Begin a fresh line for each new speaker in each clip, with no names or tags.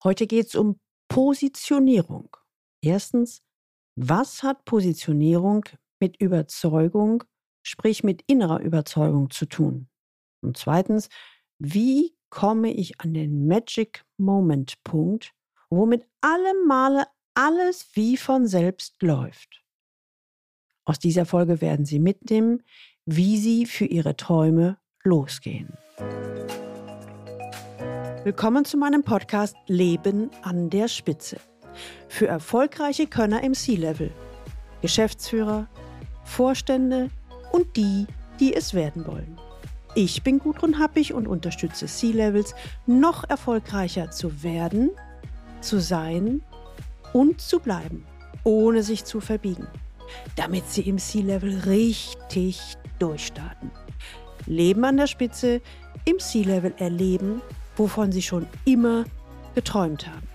Heute geht es um Positionierung. Erstens, was hat Positionierung mit Überzeugung, sprich mit innerer Überzeugung zu tun? Und zweitens, wie komme ich an den Magic Moment Punkt, wo mit allem Male alles wie von selbst läuft? Aus dieser Folge werden Sie mitnehmen, wie Sie für Ihre Träume losgehen. Willkommen zu meinem Podcast Leben an der Spitze. Für erfolgreiche Könner im C-Level, Geschäftsführer, Vorstände und die, die es werden wollen. Ich bin Gudrun Happig und unterstütze C-Levels, noch erfolgreicher zu werden, zu sein und zu bleiben, ohne sich zu verbiegen, damit sie im C-Level richtig durchstarten. Leben an der Spitze, im C-Level erleben, wovon sie schon immer geträumt haben.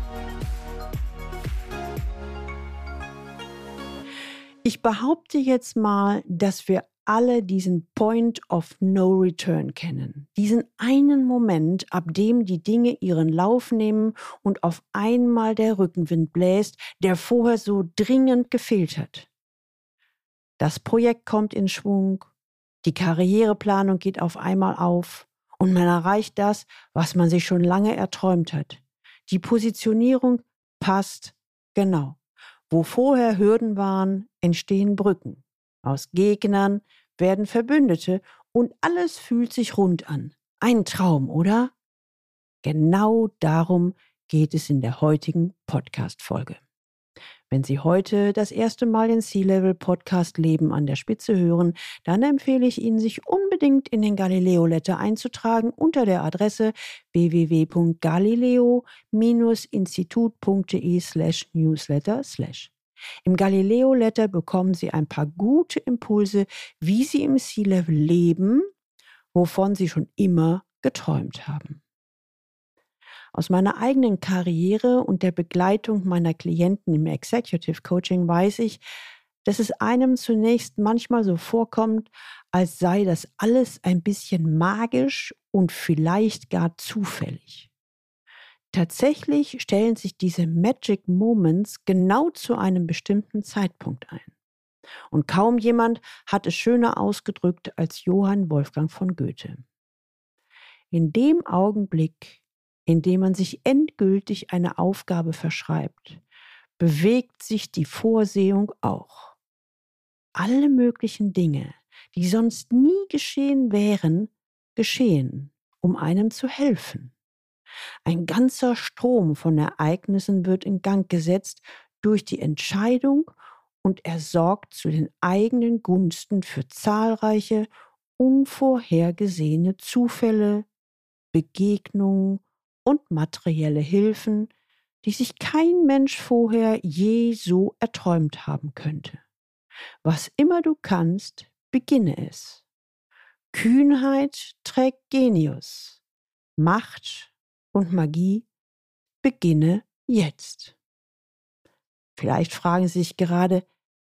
Ich behaupte jetzt mal, dass wir alle diesen Point of No Return kennen. Diesen einen Moment, ab dem die Dinge ihren Lauf nehmen und auf einmal der Rückenwind bläst, der vorher so dringend gefehlt hat. Das Projekt kommt in Schwung, die Karriereplanung geht auf einmal auf und man erreicht das, was man sich schon lange erträumt hat. Die Positionierung passt genau. Wo vorher Hürden waren, entstehen Brücken. Aus Gegnern werden Verbündete und alles fühlt sich rund an. Ein Traum, oder? Genau darum geht es in der heutigen Podcast-Folge. Wenn Sie heute das erste Mal den C-Level-Podcast Leben an der Spitze hören, dann empfehle ich Ihnen, sich unbedingt in den Galileo-Letter einzutragen unter der Adresse www.galileo-institut.de/newsletter/. Im Galileo-Letter bekommen Sie ein paar gute Impulse, wie Sie im C-Level leben, wovon Sie schon immer geträumt haben. Aus meiner eigenen Karriere und der Begleitung meiner Klienten im Executive Coaching weiß ich, dass es einem zunächst manchmal so vorkommt, als sei das alles ein bisschen magisch und vielleicht gar zufällig. Tatsächlich stellen sich diese Magic Moments genau zu einem bestimmten Zeitpunkt ein. Und kaum jemand hat es schöner ausgedrückt als Johann Wolfgang von Goethe. In dem Augenblick, in dem man sich endgültig eine Aufgabe verschreibt, bewegt sich die Vorsehung auch. Alle möglichen Dinge, die sonst nie geschehen wären, geschehen, um einem zu helfen. Ein ganzer Strom von Ereignissen wird in Gang gesetzt durch die Entscheidung und er sorgt zu den eigenen Gunsten für zahlreiche, unvorhergesehene Zufälle, Begegnungen und materielle Hilfen, die sich kein Mensch vorher je so erträumt haben könnte. Was immer du kannst, beginne es. Kühnheit trägt Genius. Macht und Magie beginne jetzt. Vielleicht fragen Sie sich gerade,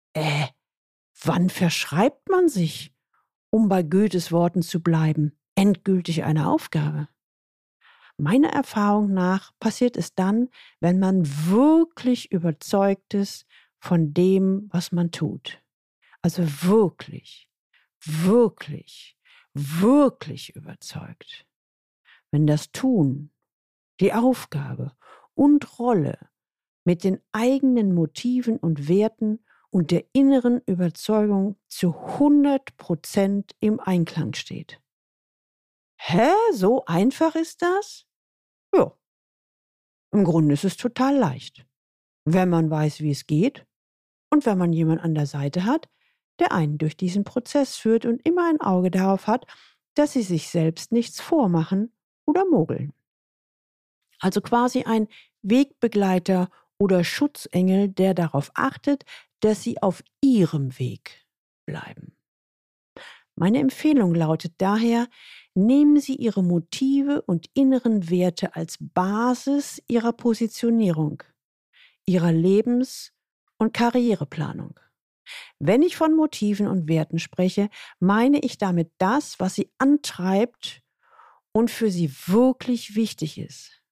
wann verschreibt man sich, um bei Goethes Worten zu bleiben, endgültig eine Aufgabe? Meiner Erfahrung nach passiert es dann, wenn man wirklich überzeugt ist von dem, was man tut. Also wirklich, wirklich, wirklich überzeugt. Wenn das Tun, die Aufgabe und Rolle mit den eigenen Motiven und Werten und der inneren Überzeugung zu 100% im Einklang steht. So einfach ist das? Ja, im Grunde ist es total leicht, wenn man weiß, wie es geht und wenn man jemanden an der Seite hat, der einen durch diesen Prozess führt und immer ein Auge darauf hat, dass sie sich selbst nichts vormachen oder mogeln. Also quasi ein Wegbegleiter oder Schutzengel, der darauf achtet, dass sie auf ihrem Weg bleiben. Meine Empfehlung lautet daher, nehmen Sie Ihre Motive und inneren Werte als Basis Ihrer Positionierung, Ihrer Lebens- und Karriereplanung. Wenn ich von Motiven und Werten spreche, meine ich damit das, was Sie antreibt und für Sie wirklich wichtig ist.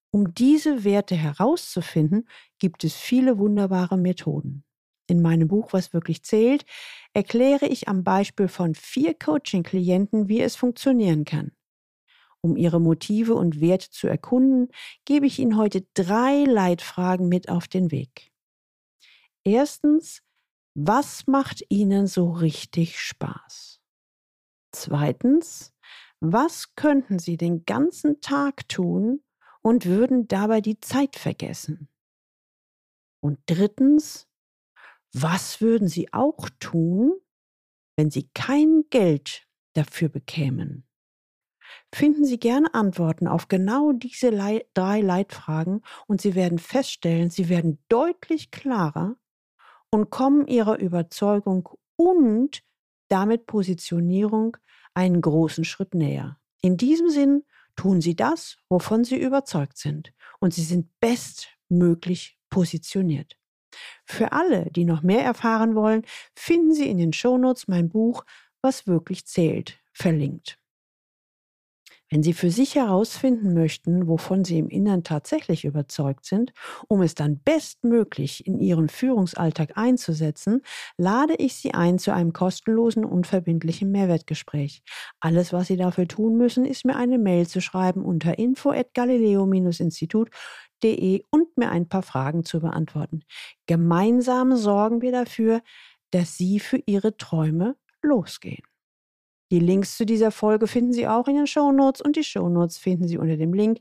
Um diese Werte herauszufinden, gibt es viele wunderbare Methoden. In meinem Buch Was wirklich zählt, erkläre ich am Beispiel von 4 Coaching-Klienten, wie es funktionieren kann. Um ihre Motive und Werte zu erkunden, gebe ich Ihnen heute 3 Leitfragen mit auf den Weg. Erstens, was macht Ihnen so richtig Spaß? Zweitens, was könnten Sie den ganzen Tag tun und würden dabei die Zeit vergessen? Und drittens, was würden Sie auch tun, wenn Sie kein Geld dafür bekämen? Finden Sie gerne Antworten auf genau diese 3 Leitfragen und Sie werden feststellen, Sie werden deutlich klarer und kommen Ihrer Überzeugung und damit Positionierung einen großen Schritt näher. In diesem Sinn tun Sie das, wovon Sie überzeugt sind, und Sie sind bestmöglich positioniert. Für alle, die noch mehr erfahren wollen, finden Sie in den Shownotes mein Buch Was wirklich zählt, verlinkt. Wenn Sie für sich herausfinden möchten, wovon Sie im Innern tatsächlich überzeugt sind, um es dann bestmöglich in Ihren Führungsalltag einzusetzen, lade ich Sie ein zu einem kostenlosen, unverbindlichen Mehrwertgespräch. Alles, was Sie dafür tun müssen, ist mir eine Mail zu schreiben unter info@galileo-institut.de und mir ein paar Fragen zu beantworten. Gemeinsam sorgen wir dafür, dass Sie für Ihre Träume losgehen. Die Links zu dieser Folge finden Sie auch in den Shownotes und die Shownotes finden Sie unter dem Link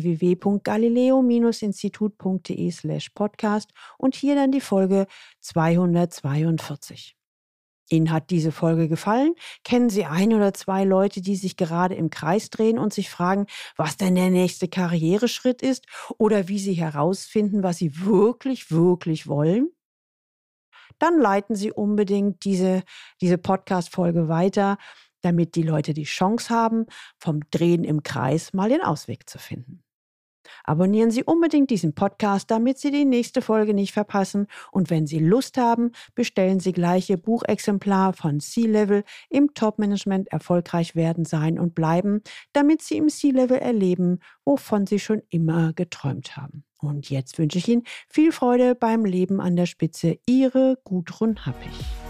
www.galileo-institut.de/podcast und hier dann die Folge 242. Ihnen hat diese Folge gefallen? Kennen Sie 1 oder 2 Leute, die sich gerade im Kreis drehen und sich fragen, was denn der nächste Karriereschritt ist oder wie sie herausfinden, was sie wirklich, wirklich wollen? Dann leiten Sie unbedingt diese Podcast-Folge weiter, damit die Leute die Chance haben, vom Drehen im Kreis mal den Ausweg zu finden. Abonnieren Sie unbedingt diesen Podcast, damit Sie die nächste Folge nicht verpassen. Und wenn Sie Lust haben, bestellen Sie gleich Ihr Buchexemplar von C-Level im Top-Management erfolgreich werden, sein und bleiben, damit Sie im C-Level erleben, wovon Sie schon immer geträumt haben. Und jetzt wünsche ich Ihnen viel Freude beim Leben an der Spitze. Ihre Gudrun Happig.